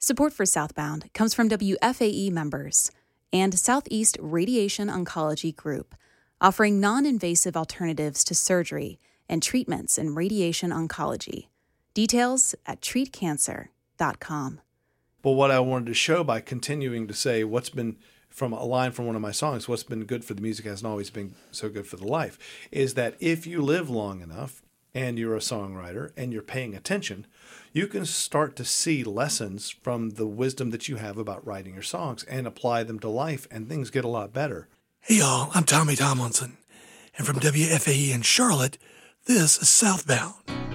Support for Southbound comes from WFAE members and Southeast Radiation Oncology Group, offering non-invasive alternatives to surgery and treatments in radiation oncology. Details at treatcancer.com. But what I wanted to show by continuing to say what's been, from a line from one of my songs, what's been good for the music hasn't always been so good for the life, is that if you live long enough and you're a songwriter and you're paying attention, you can start to see lessons from the wisdom that you have about writing your songs and apply them to life, and things get a lot better. Hey y'all, I'm Tommy Tomlinson, and from WFAE in Charlotte, this is Southbound.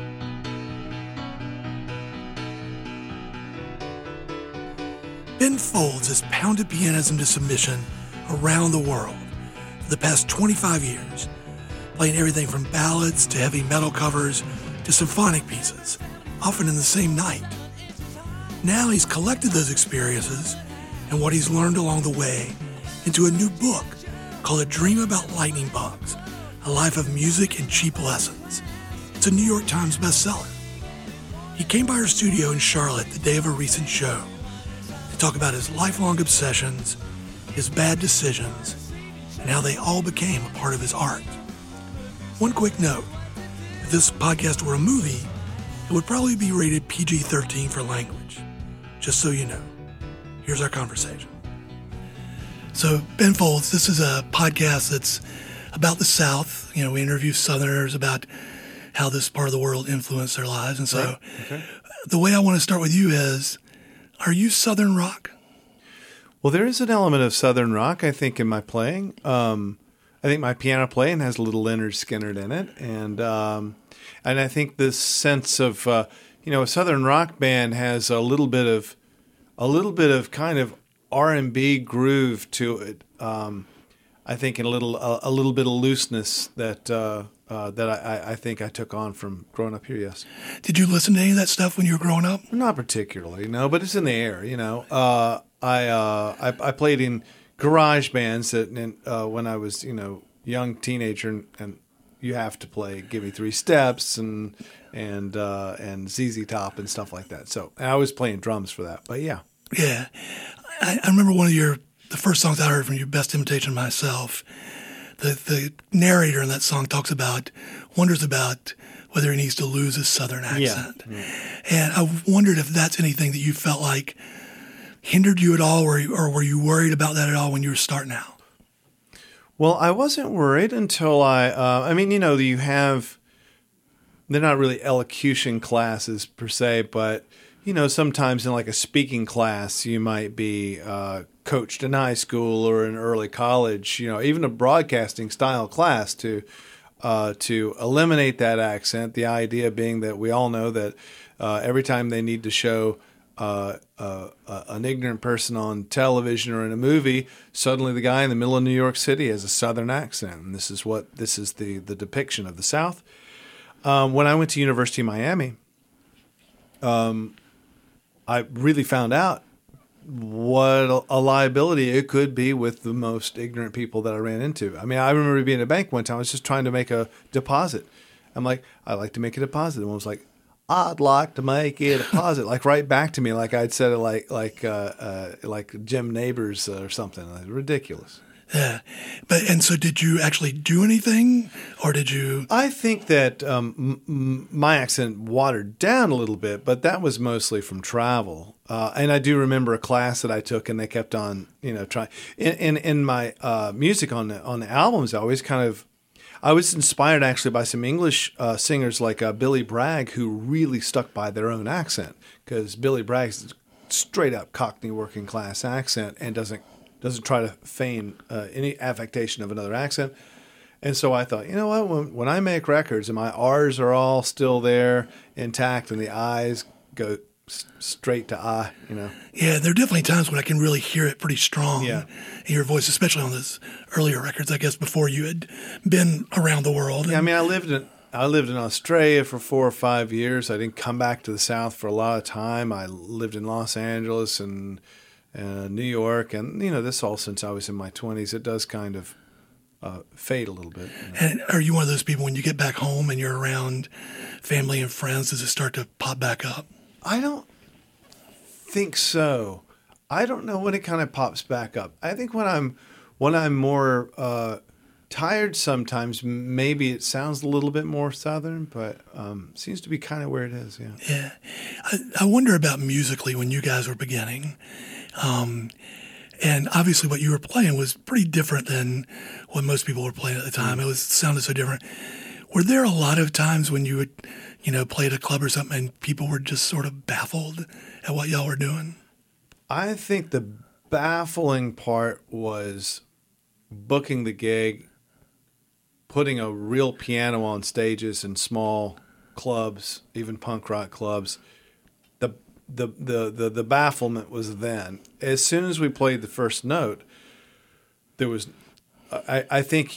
Ben Folds has pounded pianos into submission around the world for the past 25 years, playing everything from ballads to heavy metal covers to symphonic pieces, often in the same night. Now he's collected those experiences and what he's learned along the way into a new book called A Dream About Lightning Bugs, A Life of Music and Cheap Lessons. It's a New York Times bestseller. He came by our studio in Charlotte the day of a recent show to talk about his lifelong obsessions, his bad decisions, and how they all became a part of his art. One quick note, if this podcast were a movie, it would probably be rated PG-13 for language, just so you know. Here's our conversation. So, Ben Folds, this is a podcast that's about the South. You know, we interview Southerners about how this part of the world influenced their lives. And so The way I want to start with you is, are you Southern rock? Well, there is an element of Southern rock, I think, in my playing. I think my piano playing has a little Lynyrd Skynyrd in it. And I think this sense of, a Southern rock band has a little bit of kind of R&B groove to it. I think in a little bit of looseness that I think I took on from growing up here. Yes. Did you listen to any of that stuff when you were growing up? Not particularly, no, but it's in the air. I played in garage bands when I was young teenager, and you have to play Give Me Three Steps and ZZ Top and stuff like that. So and I was playing drums for that, but yeah. Yeah. I remember one of the first songs I heard from you, Best Imitation of Myself. The narrator in that song wonders about whether he needs to lose his Southern accent. Yeah. And I wondered if that's anything that you felt like hindered you at all, or were you worried about that at all when you were starting out? Well, I wasn't worried until you have, they're not really elocution classes per se, but sometimes in like a speaking class, you might be coached in high school or in early college, even a broadcasting style class to eliminate that accent. The idea being that we all know that every time they need to show an ignorant person on television or in a movie, suddenly the guy in the middle of New York City has a Southern accent. And this is the depiction of the South. When I went to University of Miami, I really found out what a liability it could be with the most ignorant people that I ran into. I mean, I remember being at a bank one time. I was just trying to make a deposit. I'm like, I'd like to make a deposit. And one was like, I'd like to make a deposit, like right back to me, like I'd said it like Jim Neighbors or something. Like, ridiculous. Yeah, and so did you actually do anything, or did you? I think that my accent watered down a little bit, but that was mostly from travel. And I do remember a class that I took, and they kept on, trying. In my music on the albums, I was inspired actually by some English singers like Billy Bragg, who really stuck by their own accent, because Billy Bragg's straight up Cockney working class accent and doesn't try to feign any affectation of another accent. And so I thought, when I make records and my R's are all still there intact and the I's go straight to I, Yeah, there are definitely times when I can really hear it pretty strong in your voice, especially on those earlier records, I guess, before you had been around the world. Yeah, I mean, I lived in Australia for 4 or 5 years. I didn't come back to the South for a lot of time. I lived in Los Angeles and New York, and this all since I was in my 20s. It does kind of fade a little bit. And are you one of those people, when you get back home and you're around family and friends, does it start to pop back up? I don't think so. I don't know when it kind of pops back up. I think when I'm more tired sometimes, maybe it sounds a little bit more Southern, but seems to be kind of where it is. Yeah. Yeah. I wonder about musically when you guys were beginning. And obviously what you were playing was pretty different than what most people were playing at the time. It sounded so different. Were there a lot of times when you would, play at a club or something and people were just sort of baffled at what y'all were doing? I think the baffling part was booking the gig, putting a real piano on stages in small clubs, even punk rock clubs. The bafflement was then. As soon as we played the first note, there was, I think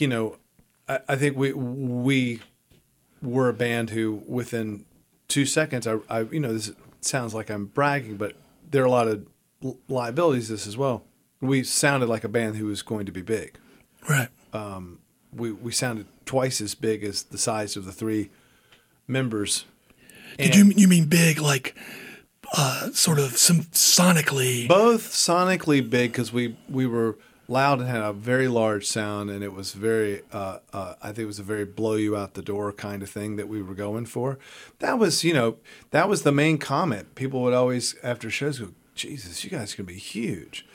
we were a band who within 2 seconds, this sounds like I'm bragging, but there are a lot of liabilities to this as well. We sounded like a band who was going to be big. Right. We sounded twice as big as the size of the three members. Did you mean big like sort of some sonically? Both sonically big because we were loud and had a very large sound, and it was very I think it was a very blow you out the door kind of thing that we were going for. That was the main comment. People would always after shows go, Jesus, you guys are going to be huge.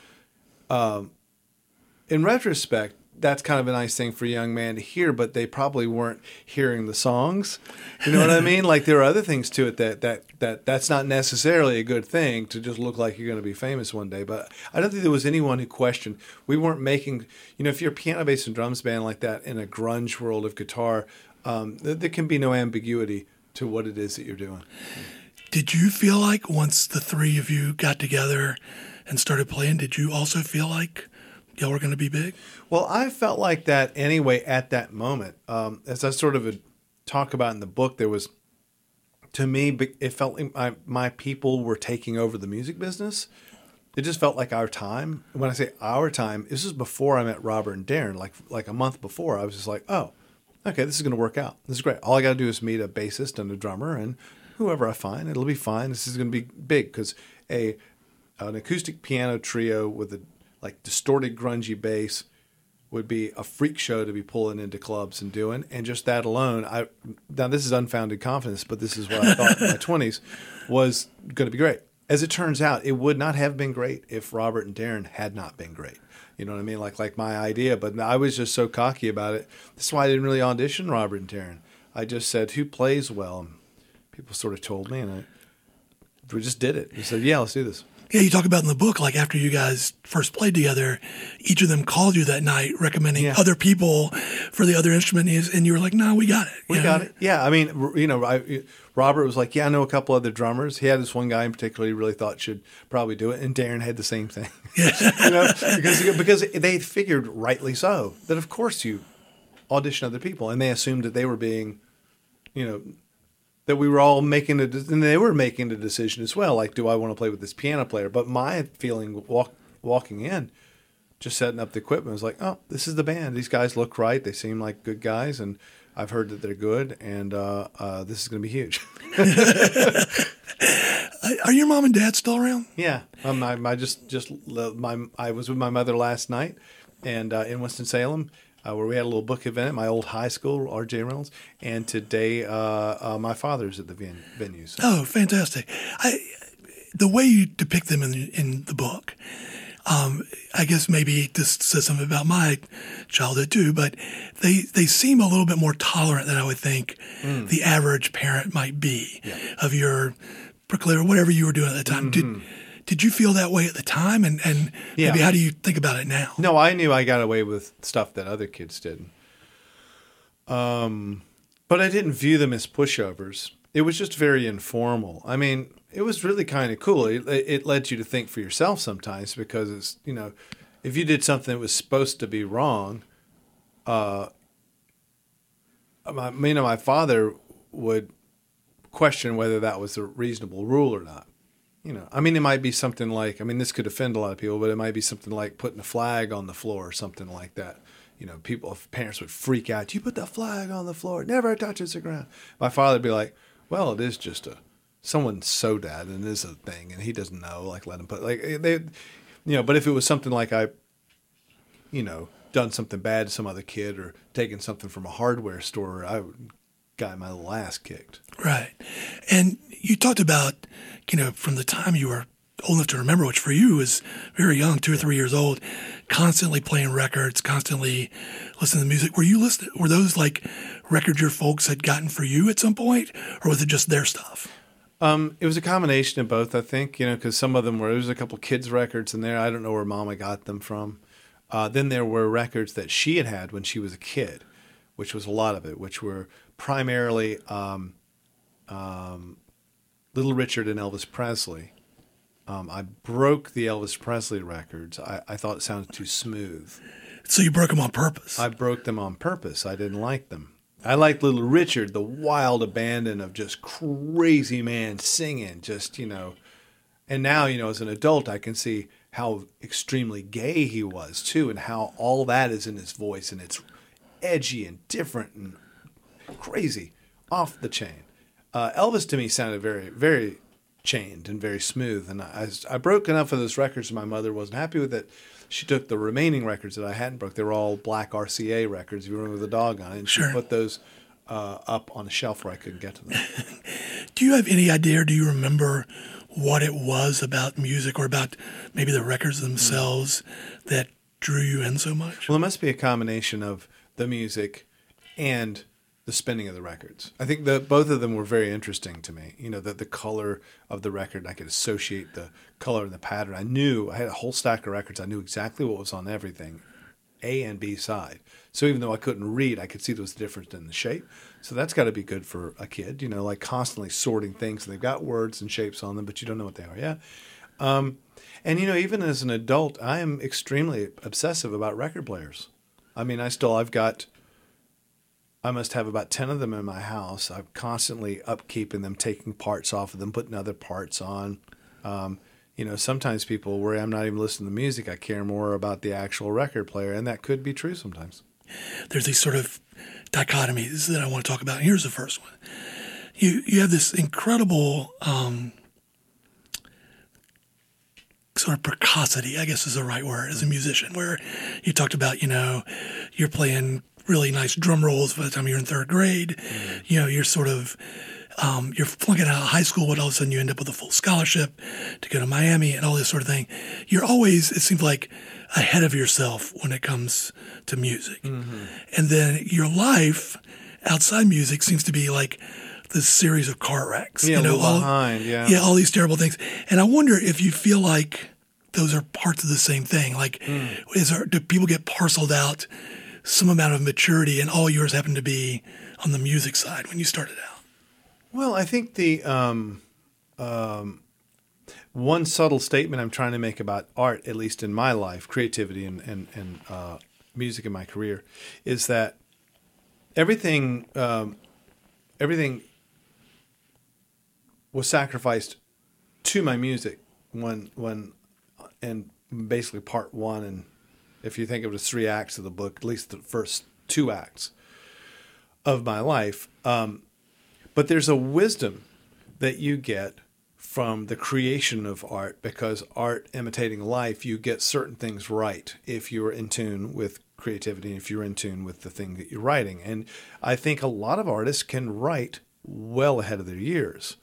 In retrospect, that's kind of a nice thing for a young man to hear, but they probably weren't hearing the songs. You know what I mean? Like there are other things to it that's not necessarily a good thing to just look like you're going to be famous one day. But I don't think there was anyone who questioned. We weren't making, if you're a piano, bass, and drums band like that in a grunge world of guitar, there can be no ambiguity to what it is that you're doing. Did you feel like once the three of you got together and started playing, did you also feel like y'all were going to be big? Well, I felt like that anyway at that moment. As I sort of talk about in the book, there was, to me, it felt like my people were taking over the music business. It just felt like our time. When I say our time, this was before I met Robert and Darren. Like a month before, I was just like, oh, okay, this is going to work out. This is great. All I got to do is meet a bassist and a drummer, and whoever I find, it'll be fine. This is going to be big because an acoustic piano trio with a distorted grungy bass would be a freak show to be pulling into clubs and doing. And just that alone, now this is unfounded confidence, but this is what I thought in my 20s was going to be great. As it turns out, it would not have been great if Robert and Darren had not been great. You know what I mean? Like my idea, but I was just so cocky about it. That's why I didn't really audition Robert and Darren. I just said, who plays well? And people sort of told me, and we just did it. We said, yeah, let's do this. Yeah, you talk about in the book, like after you guys first played together, each of them called you that night recommending other people for the other instrument, and you were like, no, we got it. We got it. Yeah, I mean, Robert was like, yeah, I know a couple other drummers. He had this one guy in particular he really thought should probably do it, and Darren had the same thing. Because they figured, rightly so, that of course you audition other people, and they assumed that they were being, that we were all making and they were making the decision as well. Like, do I want to play with this piano player? But my feeling walking in, just setting up the equipment, was like, oh, this is the band. These guys look right. They seem like good guys, and I've heard that they're good, and this is going to be huge. Are your mom and dad still around? Yeah, I was with my mother last night, and in Winston-Salem. Where we had a little book event at my old high school, R.J. Reynolds, and today my father's at the venue. So. Oh, fantastic. The way you depict them in the book, I guess maybe this says something about my childhood too, but they seem a little bit more tolerant than I would think the average parent might be of your proclivity or whatever you were doing at the time. Mm-hmm. Did you feel that way at the time? And maybe how do you think about it now? No, I knew I got away with stuff that other kids didn't. But I didn't view them as pushovers. It was just very informal. I mean, it was really kind of cool. It led you to think for yourself sometimes because it's, if you did something that was supposed to be wrong, my father would question whether that was a reasonable rule or not. It might be something like, this could offend a lot of people, but it might be something like putting a flag on the floor or something like that. Parents would freak out. You put the flag on the floor. It never touches the ground. My father would be like, well, it is just a someone so dad and is a thing and he doesn't know, like let him put like they, but if it was something like I, done something bad to some other kid or taken something from a hardware store, I would got my little ass kicked. Right. And you talked about, from the time you were old enough to remember, which for you was very young, 2 or 3 years old, constantly playing records, constantly listening to music. Were those like records your folks had gotten for you at some point, or was it just their stuff? It was a combination of both, I think, because some of them there was a couple kids' records in there. I don't know where Mama got them from. Then there were records that she had when she was a kid, which was a lot of it, which were primarily Little Richard and Elvis Presley. I broke the Elvis Presley records. I thought it sounded too smooth. So you broke them on purpose? I broke them on purpose. I didn't like them. I liked Little Richard, the wild abandon of just crazy man singing, And now, as an adult, I can see how extremely gay he was, too, and how all that is in his voice, and it's edgy and different and crazy, off the chain. Elvis, to me, sounded very, very chained and very smooth, and I broke enough of those records, and my mother wasn't happy with it. She took the remaining records that I hadn't broke. They were all black RCA records. You remember the dog on it. And she put those up on a shelf where I couldn't get to them. Do you have any idea, or do you remember what it was about music or about maybe the records themselves that drew you in so much? Well, it must be a combination of the music and the spinning of the records. I think that both of them were very interesting to me. The color of the record, I could associate the color and the pattern. I had a whole stack of records. I knew exactly what was on everything, A and B side. So even though I couldn't read, I could see there was a difference in the shape. So that's got to be good for a kid, like constantly sorting things. And they've got words and shapes on them, but you don't know what they are yet. And, even as an adult, I am extremely obsessive about record players. I mean, I must have about 10 of them in my house. I'm constantly upkeeping them, taking parts off of them, putting other parts on. Sometimes people worry I'm not even listening to music. I care more about the actual record player, and that could be true sometimes. There's these sort of dichotomies that I want to talk about. Here's the first one. You have this incredible sort of precocity, I guess is the right word, as a musician, where you talked about, you're playing really nice drum rolls by the time you're in third grade. Mm-hmm. You're sort of, you're flunking out of high school, but all of a sudden you end up with a full scholarship to go to Miami and all this sort of thing. You're always, it seems like, ahead of yourself when it comes to music. Mm-hmm. And then your life outside music seems to be like this series of car wrecks. Yeah, all these terrible things. And I wonder if you feel like those are parts of the same thing. Like, do people get parceled out some amount of maturity, and all yours happened to be on the music side when you started out? Well, I think the one subtle statement I'm trying to make about art, at least in my life, creativity and music in my career, is that everything was sacrificed to my music and basically part one, and if you think of it as 3 acts of the book, at least the first 2 acts of my life. But there's a wisdom that you get from the creation of art, because art imitating life, you get certain things right if you're in tune with creativity, if you're in tune with the thing that you're writing. And I think a lot of artists can write well ahead of their years.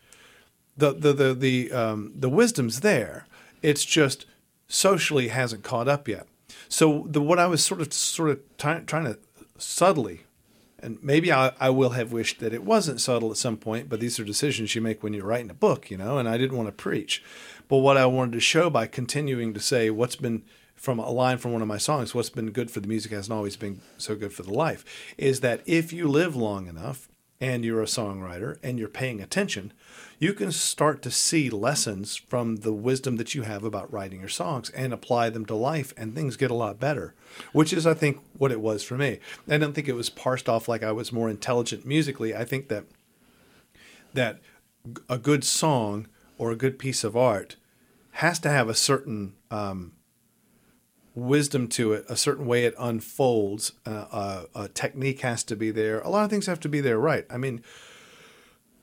The wisdom's there. It's just socially hasn't caught up yet. So what I was sort of trying to subtly, and maybe I will have wished that it wasn't subtle at some point, but these are decisions you make when you're writing a book, and I didn't want to preach. But what I wanted to show by continuing to say what's been, from a line from one of my songs, what's been good for the music hasn't always been so good for the life, is that if you live long enough and you're a songwriter and you're paying attention, you can start to see lessons from the wisdom that you have about writing your songs and apply them to life, and things get a lot better, which is, I think, what it was for me. I don't think it was parsed off like I was more intelligent musically. I think that a good song or a good piece of art has to have a certain wisdom to it, a certain way it unfolds. A technique has to be there. A lot of things have to be there, right? I mean,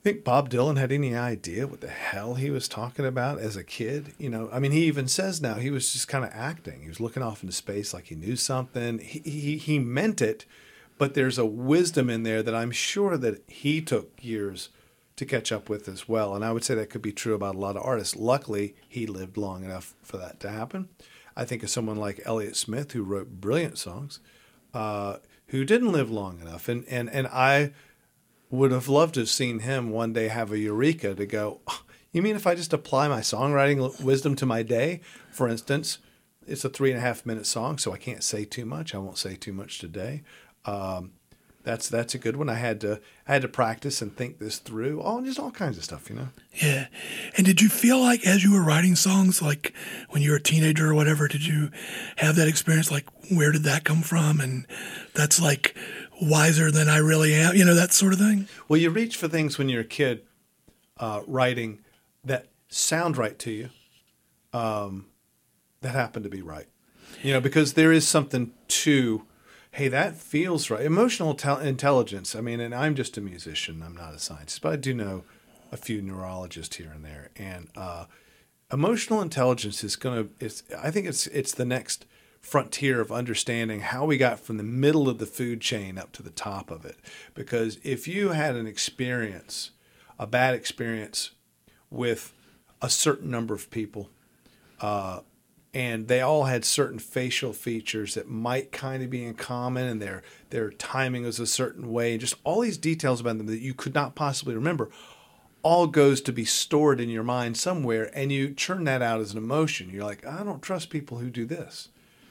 Think Bob Dylan had any idea what the hell he was talking about as a kid? You know, I mean, he even says now he was just kind of acting. He was looking off into space like he knew something. He meant it, but there's a wisdom in there that I'm sure that he took years to catch up with as well. And I would say that could be true about a lot of artists. Luckily, he lived long enough for that to happen. I think of someone like Elliott Smith, who wrote brilliant songs, who didn't live long enough. And I would have loved to have seen him one day have a eureka to go, oh, you mean if I just apply my songwriting wisdom to my day? For instance, it's a 3.5-minute song, so I can't say too much. I won't say too much today. That's a good one. I had to practice and think this through. Just all kinds of stuff, you know? Yeah. And did you feel like as you were writing songs, like when you were a teenager or whatever, did you have that experience? Like, where did that come from? And that's like wiser than I really am, you know, that sort of thing? Well, you reach for things when you're a kid writing that sound right to you, that happen to be right. You know, because there is something to, hey, that feels right. Emotional intelligence, I mean, and I'm just a musician. I'm not a scientist, but I do know a few neurologists here and there. And emotional intelligence is I think it's the next frontier of understanding how we got from the middle of the food chain up to the top of it. Because if you had an experience, a bad experience with a certain number of people, and they all had certain facial features that might kind of be in common, and their timing was a certain way, just all these details about them that you could not possibly remember, all goes to be stored in your mind somewhere, and you churn that out as an emotion. You're like, I don't trust people who do this.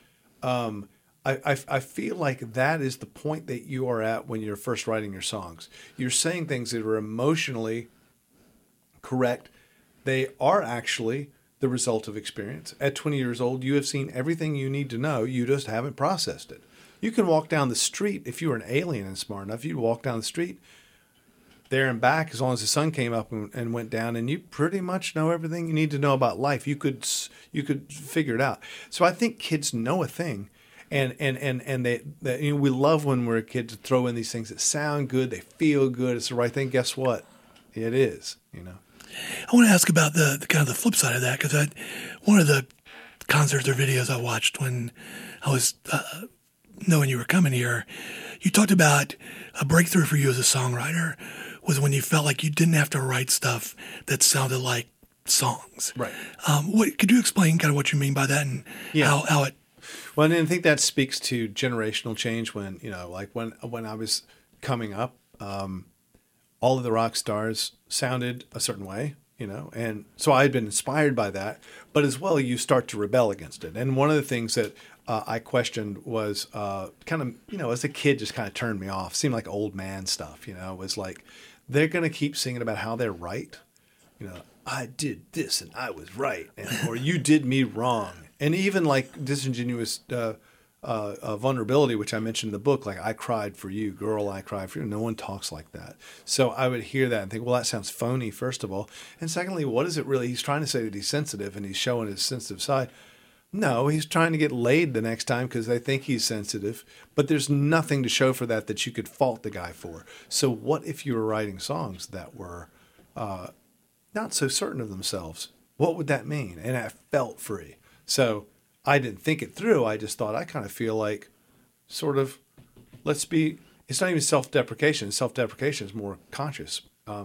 I feel like that is the point that you are at when you're first writing your songs. You're saying things that are emotionally correct. They are actually the result of experience. At 20 years old, you have seen everything you need to know. You just haven't processed it. You can walk down the street. If you were an alien and smart enough, you'd walk down the street there and back as long as the sun came up and went down, and you pretty much know everything you need to know about life. You could figure it out. So I think kids know a thing, and they you know, we love when we're kids to throw in these things that sound good, they feel good, it's the right thing. Guess what? It is, you know. I want to ask about the kind of the flip side of that, because one of the concerts or videos I watched when I was knowing you were coming here, you talked about a breakthrough for you as a songwriter was when you felt like you didn't have to write stuff that sounded like songs. Right. What could you explain kind of what you mean by that and how it? Well, and I think that speaks to generational change. When you know, like when I was coming up, all of the rock stars sounded a certain way, you know, and so I had been inspired by that. But as well, you start to rebel against it. And one of the things that I questioned was kind of, you know, as a kid, just kind of turned me off. Seemed like old man stuff, you know. It was like they're going to keep singing about how they're right. You know, I did this and I was right, or you did me wrong. And even like disingenuous vulnerability, which I mentioned in the book, like I cried for you, girl, I cried for you. No one talks like that. So I would hear that and think, well, that sounds phony, first of all. And secondly, what is it really? He's trying to say that he's sensitive and he's showing his sensitive side. No, he's trying to get laid the next time because they think he's sensitive. But there's nothing to show for that you could fault the guy for. So what if you were writing songs that were not so certain of themselves? What would that mean? And I felt free. So I didn't think it through. I just thought, I kind of feel like sort of, it's not even self-deprecation. Self-deprecation is more conscious.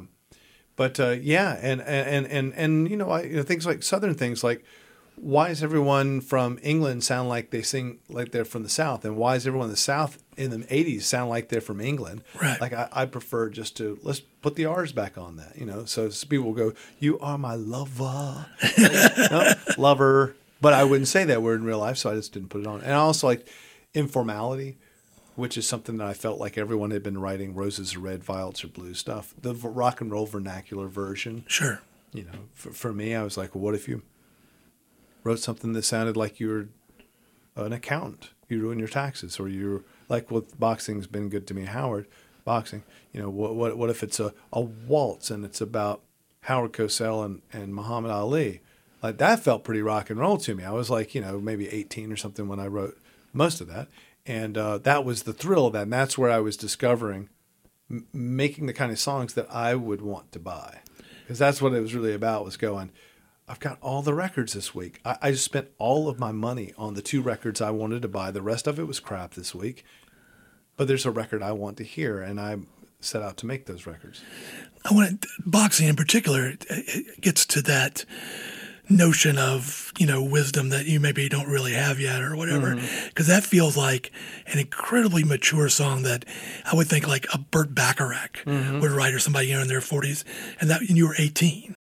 Yeah. And you know, things like Southern things like, why does everyone from England sound like they sing like they're from the South? And why does everyone in the South in the 80s sound like they're from England? Right. Like I prefer just to, let's put the R's back on that, you know? So people will go, you are my lover. No, lover. But I wouldn't say that word in real life, so I just didn't put it on. And I also like informality, which is something that I felt like everyone had been writing roses are red, violets are blue stuff. The rock and roll vernacular version. Sure. You know, for me, I was like, well, what if you wrote something that sounded like you were an accountant? You doing your taxes, or you're like, well, boxing's been good to me, Howard. Boxing, you know, what if it's a waltz and it's about Howard Cosell and Muhammad Ali? Like that felt pretty rock and roll to me. I was like, you know, maybe 18 or something when I wrote most of that. And that was the thrill of that. And that's where I was discovering making the kind of songs that I would want to buy. Because that's what it was really about, was going, I've got all the records this week. I just spent all of my money on the 2 records I wanted to buy. The rest of it was crap this week. But there's a record I want to hear, and I set out to make those records. Boxing in particular, it gets to that notion of, wisdom that you maybe don't really have yet or whatever. Because that feels like an incredibly mature song that I would think like a Burt Bacharach would write, or somebody in their 40s, and you were 18.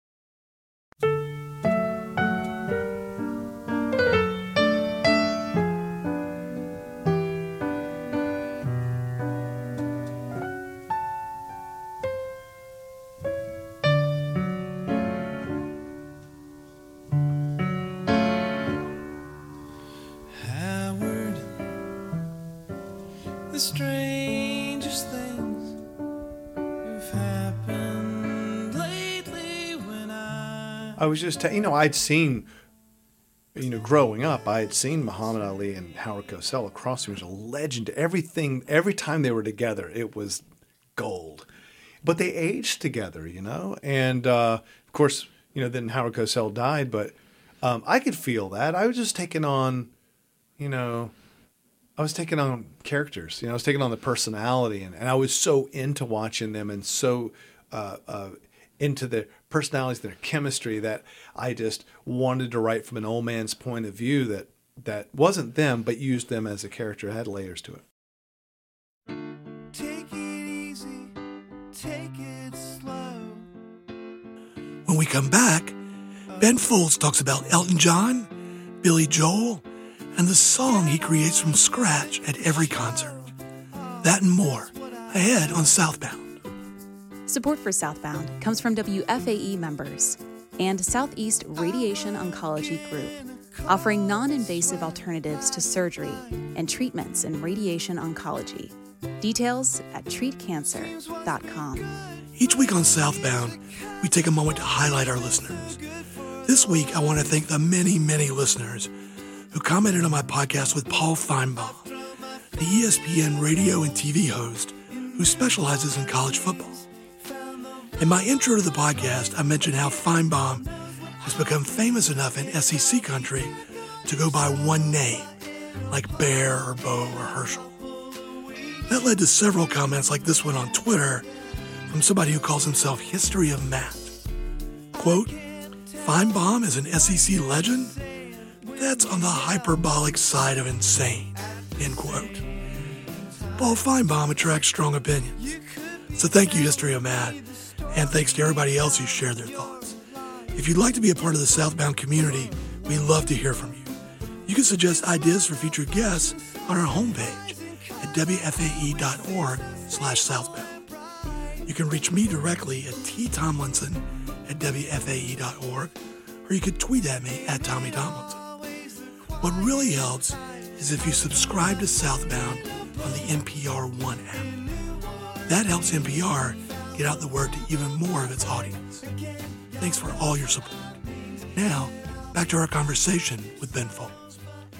Strangest things have happened lately when I was just, I'd seen, growing up, I had seen Muhammad Ali and Howard Cosell across. He was a legend. Every time they were together, it was gold. But they aged together, and of course, then Howard Cosell died. But I could feel that. I was just taking on, I was taking on characters, I was taking on the personality, and I was so into watching them and so into their personalities, their chemistry, that I just wanted to write from an old man's point of view that wasn't them, but used them as a character. It had layers to it. Take it easy, take it slow. When we come back, Ben Folds talks about Elton John, Billy Joel, and the song he creates from scratch at every concert. That and more, ahead on Southbound. Support for Southbound comes from WFAE members and Southeast Radiation Oncology Group, offering non-invasive alternatives to surgery and treatments in radiation oncology. Details at treatcancer.com. Each week on Southbound, we take a moment to highlight our listeners. This week, I want to thank the many, many listeners who commented on my podcast with Paul Feinbaum, the ESPN radio and TV host who specializes in college football. In my intro to the podcast, I mentioned how Feinbaum has become famous enough in SEC country to go by one name, like Bear or Bo or Herschel. That led to several comments like this one on Twitter from somebody who calls himself History of Matt. Quote, Feinbaum is an SEC legend? That's on the hyperbolic side of insane, end quote. Paul Feinbaum attracts strong opinions. So thank you, History of Matt, and thanks to everybody else who shared their thoughts. If you'd like to be a part of the Southbound community, we'd love to hear from you. You can suggest ideas for future guests on our homepage at wfae.org/southbound. You can reach me directly at ttomlinson@wfae.org, or you could tweet at me at Tommy Tomlinson. What really helps is if you subscribe to Southbound on the NPR One app. That helps NPR get out the word to even more of its audience. Thanks for all your support. Now, back to our conversation with Ben Folds.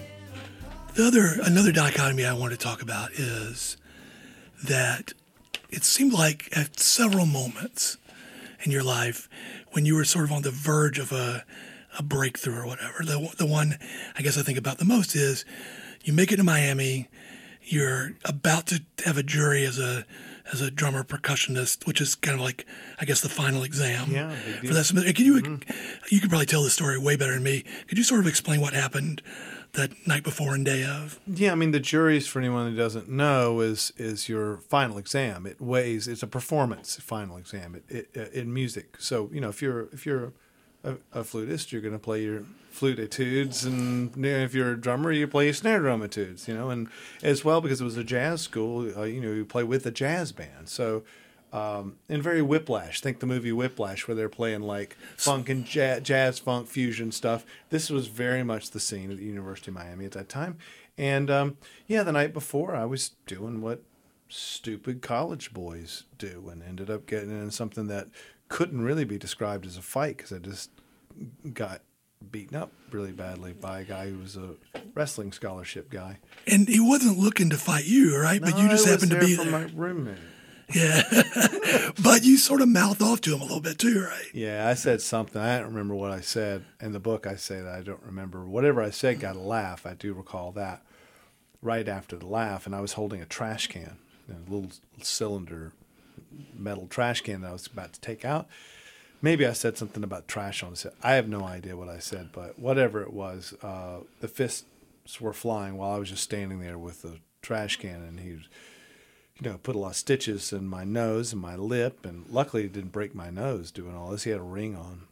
Another dichotomy I want to talk about is that it seemed like at several moments in your life when you were sort of on the verge of a breakthrough or whatever. The one I guess I think about the most is you make it to Miami, you're about to have a jury as a drummer percussionist, which is kind of like, I guess, the final exam for that semester. You could probably tell the story way better than me. Could you sort of explain what happened that night before and day of? Yeah, I mean, the juries, for anyone who doesn't know, is your final exam. It's a performance final exam in music. So, if you're a flutist, you're going to play your flute etudes, and if you're a drummer, you play your snare drum etudes, and as well, because it was a jazz school, you play with a jazz band. So, and very Whiplash. Think the movie Whiplash, where they're playing like funk and jazz funk fusion stuff. This was very much the scene at the University of Miami at that time. And the night before, I was doing what stupid college boys do, and ended up getting in something that couldn't really be described as a fight, because I just got beaten up really badly by a guy who was a wrestling scholarship guy. And he wasn't looking to fight you, right? No, but you just happened to be there. there. My roommate. Yeah. But you sort of mouth off to him a little bit too, right? Yeah, I said something. I don't remember what I said. In the book, I say that I don't remember. Whatever I said got a laugh. I do recall that. Right after the laugh, and I was holding a trash can, a little cylinder metal trash can that I was about to take out. Maybe I said something about trash on the set. I have no idea what I said, but whatever it was, the fists were flying while I was just standing there with the trash can, and he, put a lot of stitches in my nose and my lip, and luckily he didn't break my nose doing all this. He had a ring on,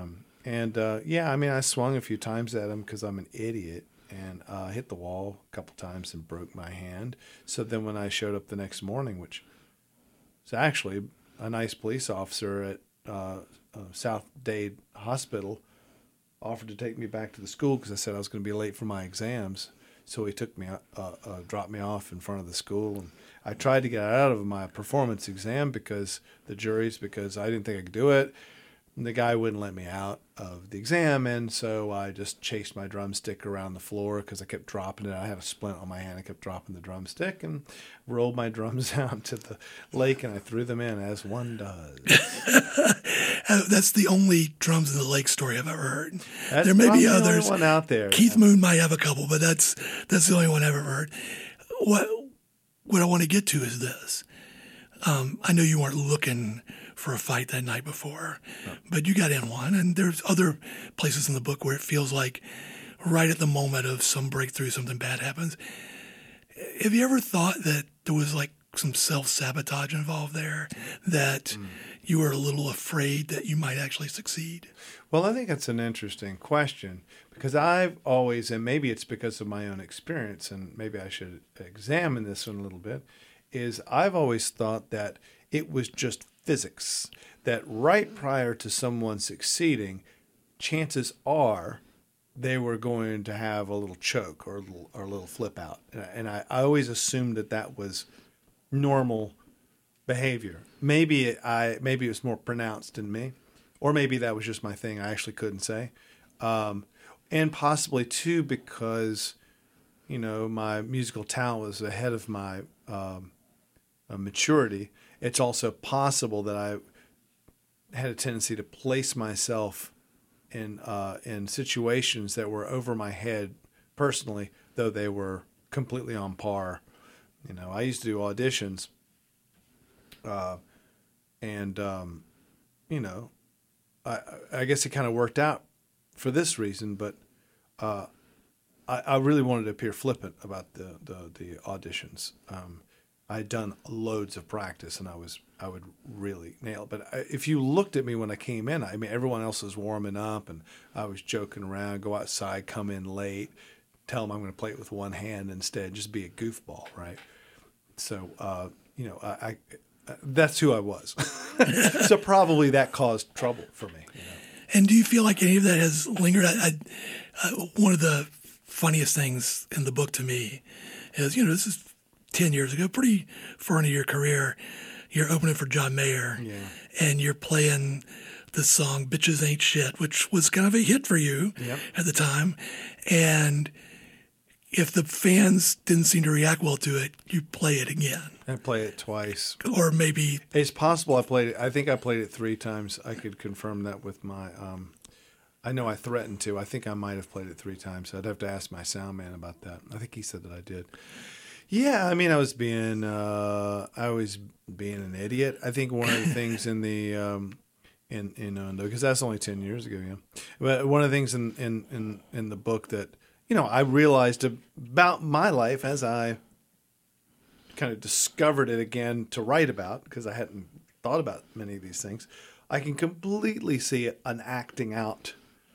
I swung a few times at him because I'm an idiot, and hit the wall a couple times and broke my hand. So then when I showed up the next morning, which was actually a nice police officer at South Dade Hospital, offered to take me back to the school because I said I was going to be late for my exams. So he took me, dropped me off in front of the school, and I tried to get out of my performance exam because I didn't think I could do it. And the guy wouldn't let me out of the exam, and so I just chased my drumstick around the floor because I kept dropping it. I had a splint on my hand. I kept dropping the drumstick and rolled my drums out to the lake, and I threw them in as one does. That's the only drums in the lake story I've ever heard. That's there may be the others. only one out there. Keith Moon might have a couple, but that's the only one I've ever heard. What I want to get to is this. I know you weren't looking for a fight that night before, but you got in one, and there's other places in the book where it feels like right at the moment of some breakthrough, something bad happens. Have you ever thought that there was like some self-sabotage involved there, that you were a little afraid that you might actually succeed? Well, I think that's an interesting question because I've always, and maybe it's because of my own experience, and maybe I should examine this one a little bit, is I've always thought that it was just physics, that right prior to someone succeeding, chances are they were going to have a little choke or a little flip out. And I always assumed that was normal behavior. Maybe it was more pronounced in me, or maybe that was just my thing. I actually couldn't say. And possibly too because, my musical talent was ahead of my maturity. It's also possible that I had a tendency to place myself in situations that were over my head personally, though they were completely on par. I used to do auditions, I guess it kind of worked out for this reason, but I really wanted to appear flippant about the auditions. I had done loads of practice, and I would really nail it. But if you looked at me when I came in, everyone else was warming up, and I was joking around, go outside, come in late, tell them I'm going to play it with one hand instead, just be a goofball, right? So, that's who I was. So probably that caused trouble for me. And do you feel like any of that has lingered? One of the funniest things in the book to me is, this is 10 years ago, pretty far into your career. You're opening for John Mayer, and you're playing the song Bitches Ain't Shit, which was kind of a hit for you at the time. And if the fans didn't seem to react well to it, you play it again. I play it twice. Or maybe... It's possible I played it. I think I played it 3 times. I could confirm that with my... I know I threatened to. I think I might have played it 3 times. I'd have to ask my sound man about that. I think he said that I did. Yeah, I was being an idiot. I think one of the things in the because that's only 10 years ago, But one of the things in the book that I realized about my life as I kind of discovered it again to write about, because I hadn't thought about many of these things. I can completely see an acting out,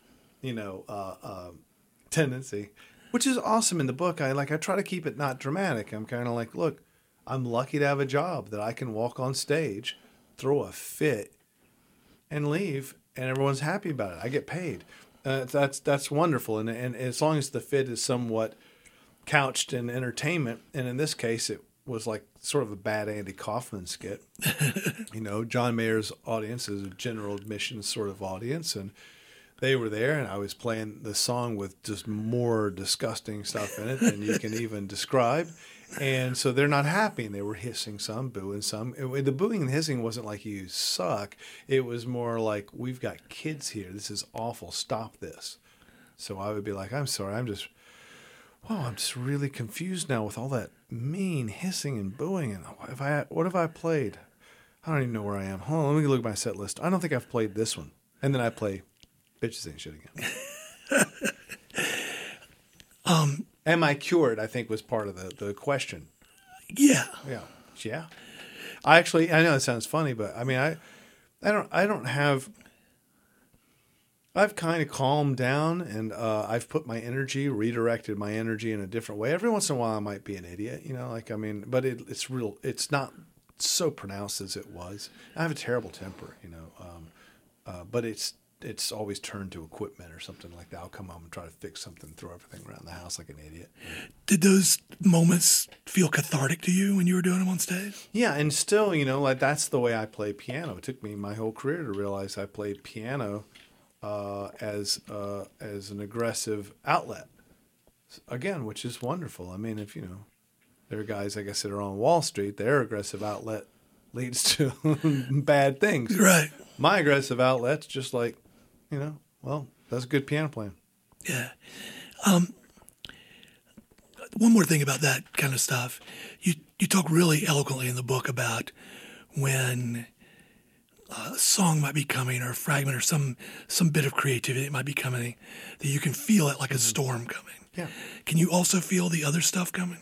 tendency. Which is awesome in the book. I try to keep it not dramatic. I'm kind of like, look, I'm lucky to have a job that I can walk on stage, throw a fit, and leave, and everyone's happy about it. I get paid. That's wonderful. And as long as the fit is somewhat couched in entertainment, and in this case, it was like sort of a bad Andy Kaufman skit. John Mayer's audience is a general admission sort of audience, and they were there, and I was playing the song with just more disgusting stuff in it than you can even describe. And so they're not happy, and they were hissing some, booing some. The booing and hissing wasn't like you suck. It was more like, we've got kids here. This is awful. Stop this. So I would be like, I'm sorry. I'm just really confused now with all that mean hissing and booing. And what have I played? I don't even know where I am. Hold on, let me look at my set list. I don't think I've played this one. And then I play Bitches Ain't Shit Again. Am I cured? I think was part of the question. Yeah. Yeah. I know it sounds funny, but I mean, I've kind of calmed down, and I've put my energy, redirected my energy in a different way. Every once in a while I might be an idiot, but it's not so pronounced as it was. I have a terrible temper, but it's always turned to equipment or something like that. I'll come home and try to fix something, throw everything around the house like an idiot. Did those moments feel cathartic to you when you were doing them on stage? Yeah, and still, like that's the way I play piano. It took me my whole career to realize I played piano as an aggressive outlet. Again, which is wonderful. I mean, if there are guys, like I said, are on Wall Street, their aggressive outlet leads to bad things. Right. My aggressive outlet's just like, that's good piano playing. Yeah. One more thing about that kind of stuff. You talk really eloquently in the book about when a song might be coming, or a fragment, or some bit of creativity that might be coming, that you can feel it like a storm coming. Yeah. Can you also feel the other stuff coming?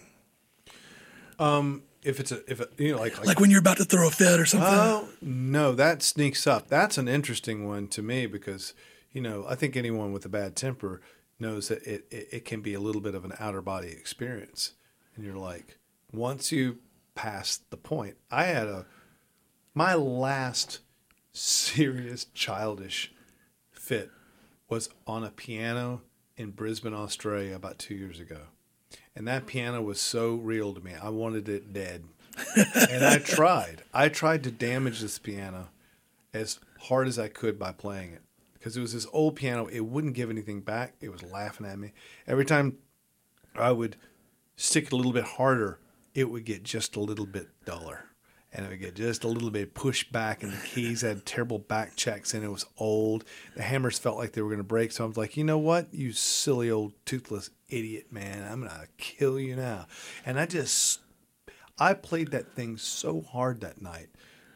Like when you're about to throw a fit or something? Oh, no, that sneaks up. That's an interesting one to me because, I think anyone with a bad temper knows that it can be a little bit of an outer body experience. And you're like, once you pass the point, my last serious childish fit was on a piano in Brisbane, Australia about 2 years ago. And that piano was so real to me. I wanted it dead. And I tried to damage this piano as hard as I could by playing it. Because it was this old piano. It wouldn't give anything back. It was laughing at me. Every time I would stick it a little bit harder, it would get just a little bit duller. And it would get just a little bit pushed back, and the keys had terrible back checks, and it was old. The hammers felt like they were going to break. So I was like, you know what? You silly old toothless idiot, man. I'm going to kill you now. And I played that thing so hard that night.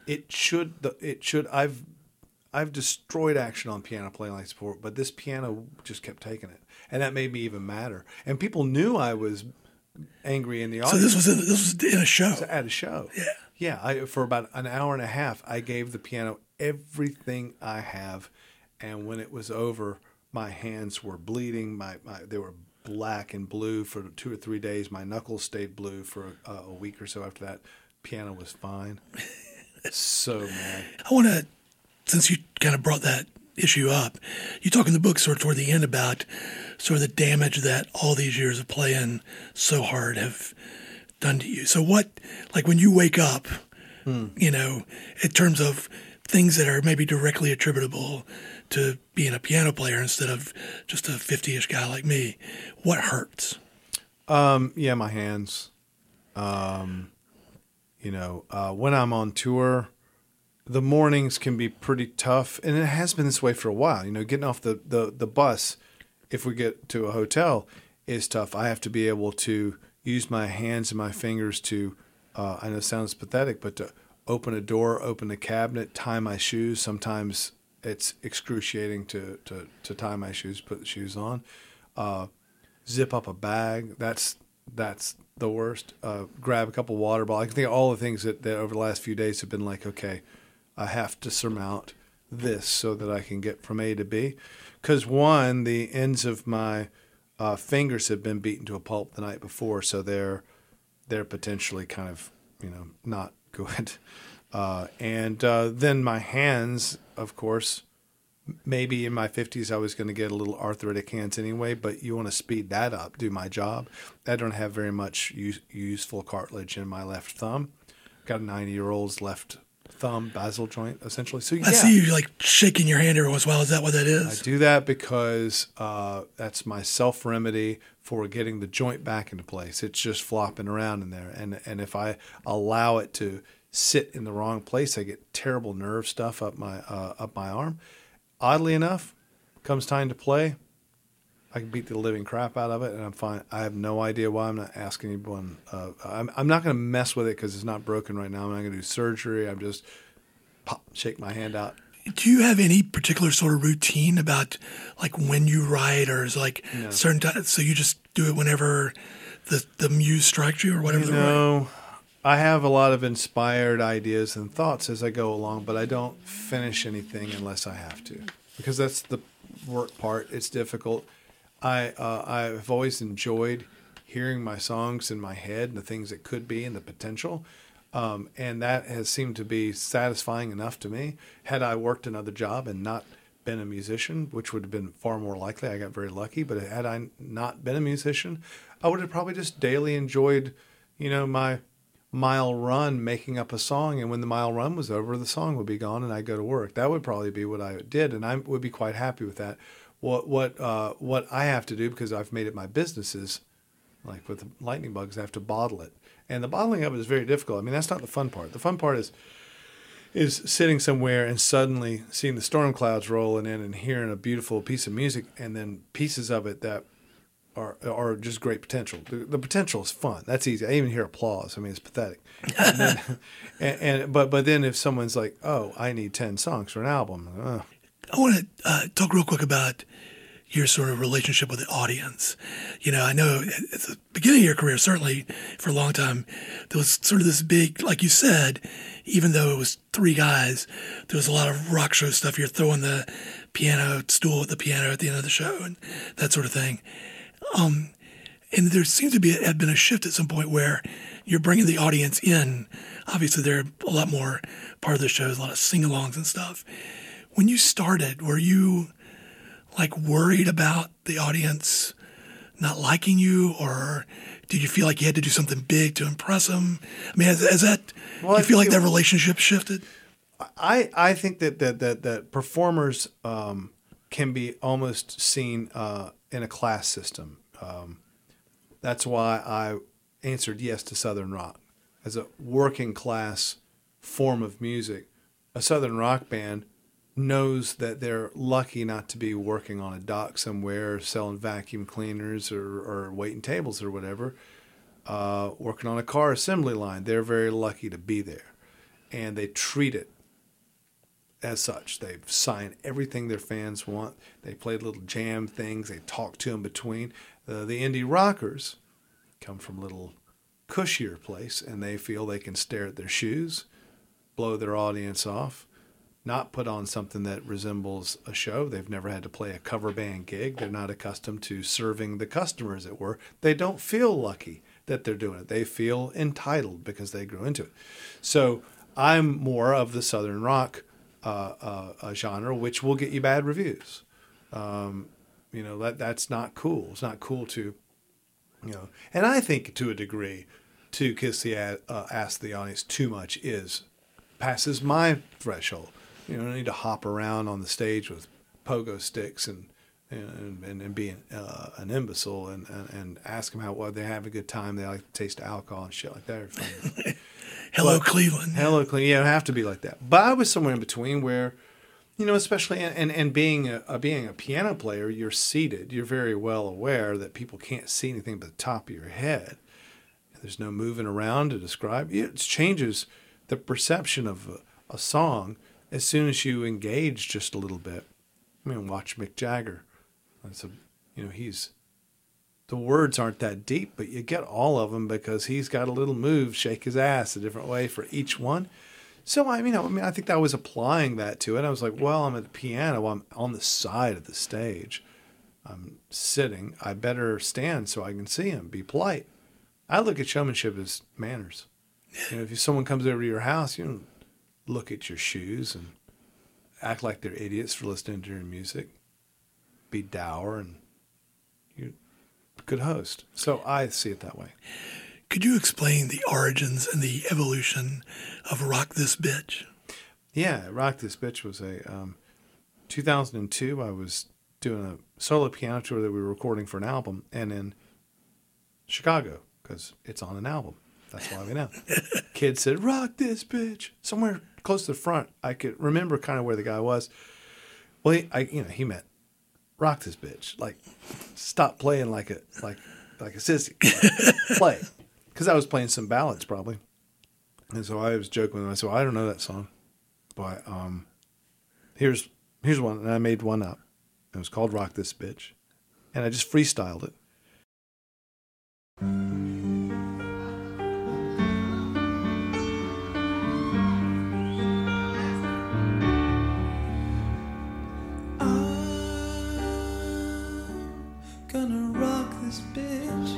I've destroyed action on piano playing like sport, but this piano just kept taking it. And that made me even madder. And people knew I was angry in the audience. So this was in a show? It was at a show. Yeah. Yeah, for about an hour and a half, I gave the piano everything I have, and when it was over, my hands were bleeding. They were black and blue for 2 or 3 days. My knuckles stayed blue for a week or so after that. Piano was fine. So mad. I want to, since you kind of brought that issue up, you talk in the book sort of toward the end about sort of the damage that all these years of playing so hard have done to you. So what, like when you wake up, in terms of things that are maybe directly attributable to being a piano player instead of just a 50-ish guy like me, what hurts? My hands. When I'm on tour, the mornings can be pretty tough, and it has been this way for a while. Getting off the bus, if we get to a hotel, is tough. I have to be able to use my hands and my fingers to, I know it sounds pathetic, but to open a door, open a cabinet, tie my shoes. Sometimes it's excruciating to tie my shoes, put the shoes on. Zip up a bag. That's the worst. Grab a couple water bottles. I can think of all the things that over the last few days have been like, okay, I have to surmount this so that I can get from A to B. Because the ends of my fingers have been beaten to a pulp the night before, so they're potentially kind of not good. And then my hands, of course, maybe in my 50s I was going to get a little arthritic hands anyway, but you want to speed that up, do my job. I don't have very much useful cartilage in my left thumb. Got a 90-year-old's left thumb basal joint, essentially. So I see you like shaking your hand every once in a while. Is that what that I is? do that because that's my self-remedy for getting the joint back into place. It's just flopping around in there. And if I allow it to sit in the wrong place, I get terrible nerve stuff up my arm. Oddly enough, comes time to play, I can beat the living crap out of it, and I'm fine. I have no idea why. I'm not asking anyone. I'm not going to mess with it because it's not broken right now. I'm not going to do surgery. I'm just shake my hand out. Do you have any particular sort of routine about like when you write, or is like certain times? So you just do it whenever the muse strikes you, or whatever. No, I have a lot of inspired ideas and thoughts as I go along, but I don't finish anything unless I have to, because that's the work part. It's difficult. I've always enjoyed hearing my songs in my head and the things that could be and the potential. And that has seemed to be satisfying enough to me. Had I worked another job and not been a musician, which would have been far more likely, I got very lucky, but had I not been a musician, I would have probably just daily enjoyed, my mile run making up a song. And when the mile run was over, the song would be gone and I'd go to work. That would probably be what I did. And I would be quite happy with that. What I have to do, because I've made it my business, is like with the lightning bugs, I have to bottle it. And the bottling of it is very difficult. I mean, that's not the fun part. The fun part is sitting somewhere and suddenly seeing the storm clouds rolling in and hearing a beautiful piece of music, and then pieces of it that are just great potential. The potential is fun. That's easy. I even hear applause. I mean, it's pathetic. But then if someone's like, "Oh, I need 10 songs for an album," I want to talk real quick about your sort of relationship with the audience. I know at the beginning of your career, certainly for a long time, there was sort of this big, like you said, even though it was 3 guys, there was a lot of rock show stuff. You're throwing the piano stool at the piano at the end of the show and that sort of thing. And there seems to have been a shift at some point where you're bringing the audience in. Obviously, they're a lot more part of the shows, a lot of sing-alongs and stuff. When you started, were you like worried about the audience not liking you, or did you feel like you had to do something big to impress them? I mean, has that? Do you feel like that relationship shifted? I think that performers can be almost seen in a class system. That's why I answered yes to Southern rock as a working class form of music. A Southern rock band knows that they're lucky not to be working on a dock somewhere, selling vacuum cleaners or waiting tables or whatever, working on a car assembly line. They're very lucky to be there. And they treat it as such. They sign everything their fans want. They play little jam things. They talk to them between. The indie rockers come from a little cushier place, and they feel they can stare at their shoes, blow their audience off, not put on something that resembles a show. They've never had to play a cover band gig. They're not accustomed to serving the customer, as it were. They don't feel lucky that they're doing it. They feel entitled because they grew into it. So I'm more of the Southern rock genre, which will get you bad reviews. That's not cool. It's not cool to, and I think to a degree, to kiss the ask the audience too much passes my threshold. You don't need to hop around on the stage with pogo sticks and be an imbecile and ask them how they have a good time. They like to taste alcohol and shit like that. Hello, Cleveland. Hello, Cleveland. Yeah, it don't have to be like that. But I was somewhere in between where, especially and being a piano player, you're seated. You're very well aware that people can't see anything but the top of your head. There's no moving around to describe. It changes the perception of a song as soon as you engage just a little bit. I mean, watch Mick Jagger. The words aren't that deep, but you get all of them because he's got a little move, shake his ass a different way for each one. So, I think that was applying that to it. I was like, well, I'm at the piano. I'm on the side of the stage. I'm sitting. I better stand so I can see him. Be polite. I look at showmanship as manners. If someone comes over to your house, you don't look at your shoes and act like they're idiots for listening to your music. Be dour, and you're a good host. So I see it that way. Could you explain the origins and the evolution of Rock This Bitch? Yeah, Rock This Bitch was a 2002. I was doing a solo piano tour that we were recording for an album, and in Chicago, because it's on an album. That's why we know. Kid said, "Rock this bitch." Somewhere close to the front. I could remember kind of where the guy was. Well, he meant rock this bitch. Like, stop playing like a sissy. Play. Because I was playing some ballads probably. And so I was joking with him. I said, "Well, I don't know that song. But here's one." And I made one up. It was called Rock This Bitch. And I just freestyled it. Gonna rock this bitch.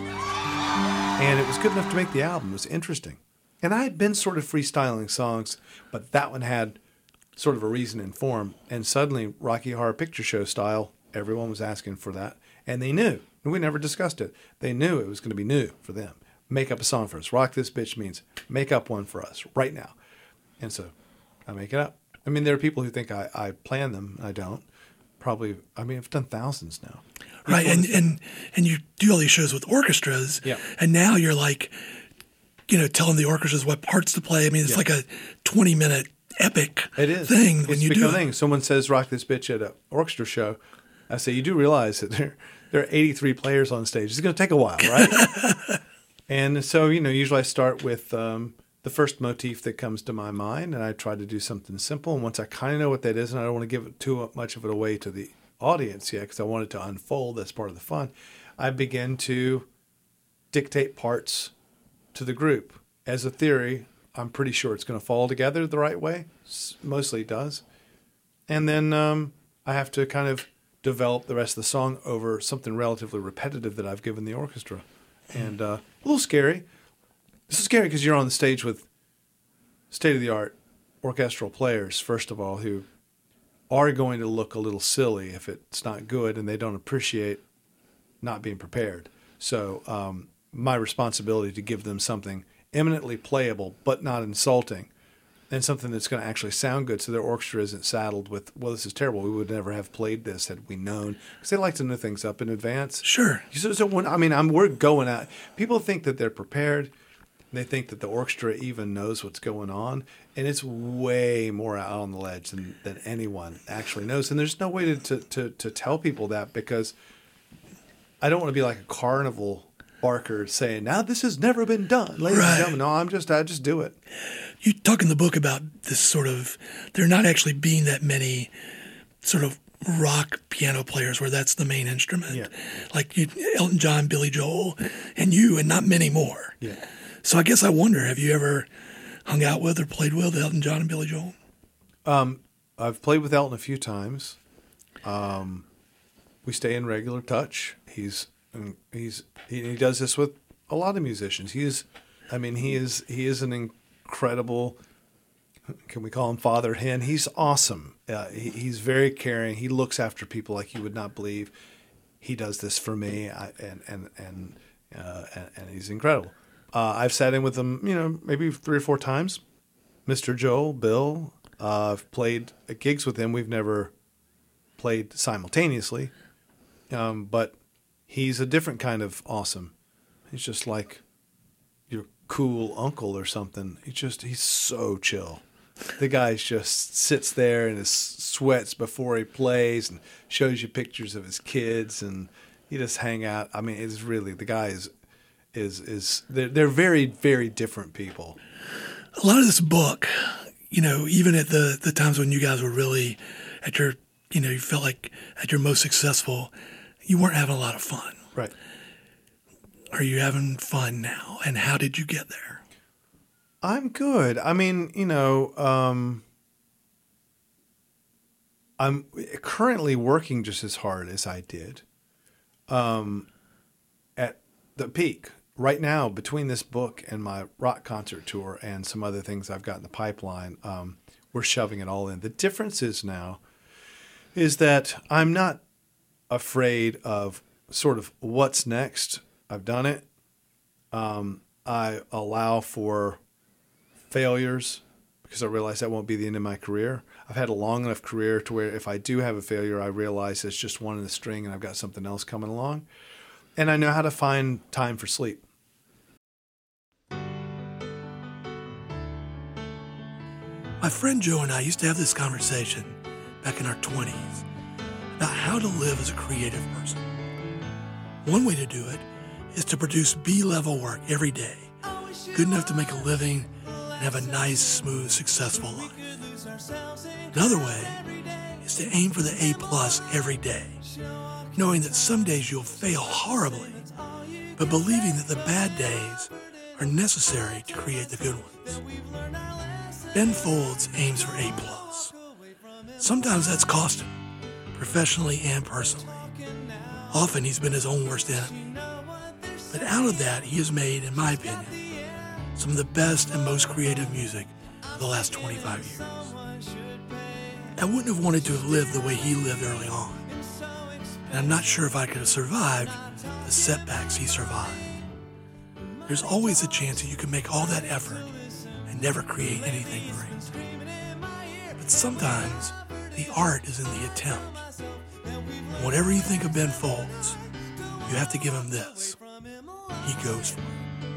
And it was good enough to make the album. It was interesting. And I had been sort of freestyling songs, but that one had sort of a reason and form. And suddenly, Rocky Horror Picture Show style, everyone was asking for that. And they knew. And we never discussed it. They knew it was going to be new for them. Make up a song for us. Rock This Bitch means make up one for us right now. And so I make it up. I mean, there are people who think I plan them. I don't. Probably, I mean, I've done thousands now. Right, and you do all these shows with orchestras, Yeah. And now you're like, telling the orchestras what parts to play. I mean, it's like a 20-minute epic thing when you do it. Someone says "Rock This Bitch" at an orchestra show. I say, you do realize that there are 83 players on stage. It's going to take a while, right? And so, usually I start with the first motif that comes to my mind, and I try to do something simple. And once I kind of know what that is, and I don't want to give it too much of it away to the audience yet, because I want it to unfold. That's part of the fun. I begin to dictate parts to the group. As a theory, I'm pretty sure it's going to fall together the right way. Mostly it does. And then I have to kind of develop the rest of the song over something relatively repetitive that I've given the orchestra. And a little scary. This is scary because you're on the stage with state-of-the-art orchestral players, first of all, who are going to look a little silly if it's not good, and they don't appreciate not being prepared. So my responsibility to give them something eminently playable but not insulting, and something that's going to actually sound good so their orchestra isn't saddled with, well, this is terrible. We would never have played this had we known. Because they like to know things up in advance. Sure. So we're going out. People think that they're prepared. They think that the orchestra even knows what's going on, and it's way more out on the ledge than anyone actually knows. And there's no way to tell people that, because I don't want to be like a carnival barker saying, "Now this has never been done, ladies and gentlemen." No, I just do it. You talk in the book about this sort of, there not actually being that many sort of rock piano players where that's the main instrument. Yeah. Like Elton John, Billy Joel, and you, and not many more. Yeah. So I guess I wonder, have you ever hung out with or played with Elton John and Billy Joel? I've played with Elton a few times. We stay in regular touch. He does this with a lot of musicians. He is an incredible, can we call him Father Hen? He's awesome. He's very caring. He looks after people like you would not believe. He does this for me, and he's incredible. I've sat in with him, maybe 3 or 4 times. Mr. Joel, Bill, I've played at gigs with him. We've never played simultaneously, but he's a different kind of awesome. He's just like your cool uncle or something. He's so chill. The guy just sits there in his sweats before he plays and shows you pictures of his kids, and you just hang out. I mean, it's really, the guy is they're very, very different people. A lot of this book, even at the times when you guys were really at your, you felt like at your most successful, you weren't having a lot of fun. Right. Are you having fun now? And how did you get there? I'm good. I mean, I'm currently working just as hard as I did at the peak. Right now, between this book and my rock concert tour and some other things I've got in the pipeline, we're shoving it all in. The difference is that I'm not afraid of sort of what's next. I've done it. I allow for failures because I realize that won't be the end of my career. I've had a long enough career to where if I do have a failure, I realize it's just one in the string and I've got something else coming along. And I know how to find time for sleep. My friend Joe and I used to have this conversation back in our 20s about how to live as a creative person. One way to do it is to produce B-level work every day, good enough to make a living and have a nice, smooth, successful life. Another way is to aim for the A+ every day, knowing that some days you'll fail horribly, but believing that the bad days are necessary to create the good ones. Ben Folds aims for A+. Sometimes that's cost him, professionally and personally. Often he's been his own worst enemy. But out of that, he has made, in my opinion, some of the best and most creative music of the last 25 years. I wouldn't have wanted to have lived the way he lived early on. And I'm not sure if I could have survived the setbacks he survived. There's always a chance that you can make all that effort and never create anything great. But sometimes the art is in the attempt. Whatever you think of Ben Folds, you have to give him this. He goes for it.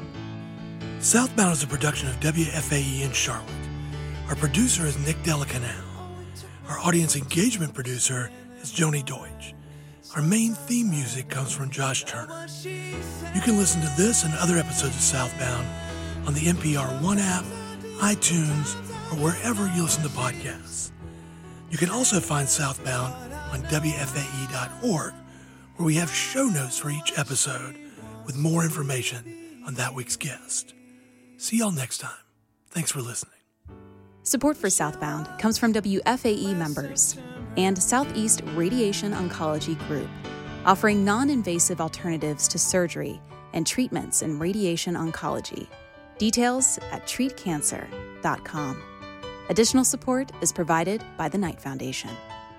Southbound is a production of WFAE in Charlotte. Our producer is Nick Delacanal. Our audience engagement producer is Joni Deutsch. Our main theme music comes from Josh Turner. You can listen to this and other episodes of Southbound on the NPR One app, iTunes, or wherever you listen to podcasts. You can also find Southbound on WFAE.org, where we have show notes for each episode with more information on that week's guest. See y'all next time. Thanks for listening. Support for Southbound comes from WFAE members and Southeast Radiation Oncology Group, offering non-invasive alternatives to surgery and treatments in radiation oncology. Details at treatcancer.com. Additional support is provided by the Knight Foundation.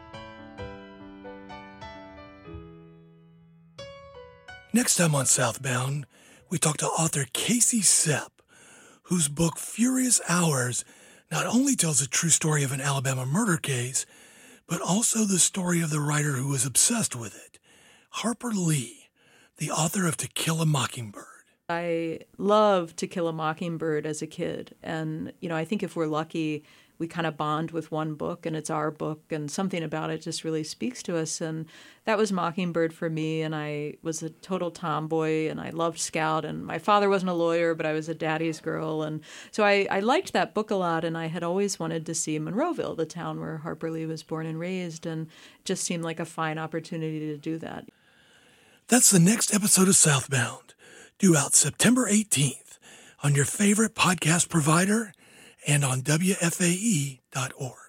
Next time on Southbound, we talk to author Casey Sepp, whose book Furious Hours not only tells the true story of an Alabama murder case, but also the story of the writer who was obsessed with it, Harper Lee, the author of To Kill a Mockingbird. I loved To Kill a Mockingbird as a kid. And, I think if we're lucky, we kind of bond with one book and it's our book and something about it just really speaks to us. And that was Mockingbird for me. And I was a total tomboy and I loved Scout. And my father wasn't a lawyer, but I was a daddy's girl. And so I liked that book a lot. And I had always wanted to see Monroeville, the town where Harper Lee was born and raised. And it just seemed like a fine opportunity to do that. That's the next episode of Southbound, due out September 18th on your favorite podcast provider and on WFAE.org.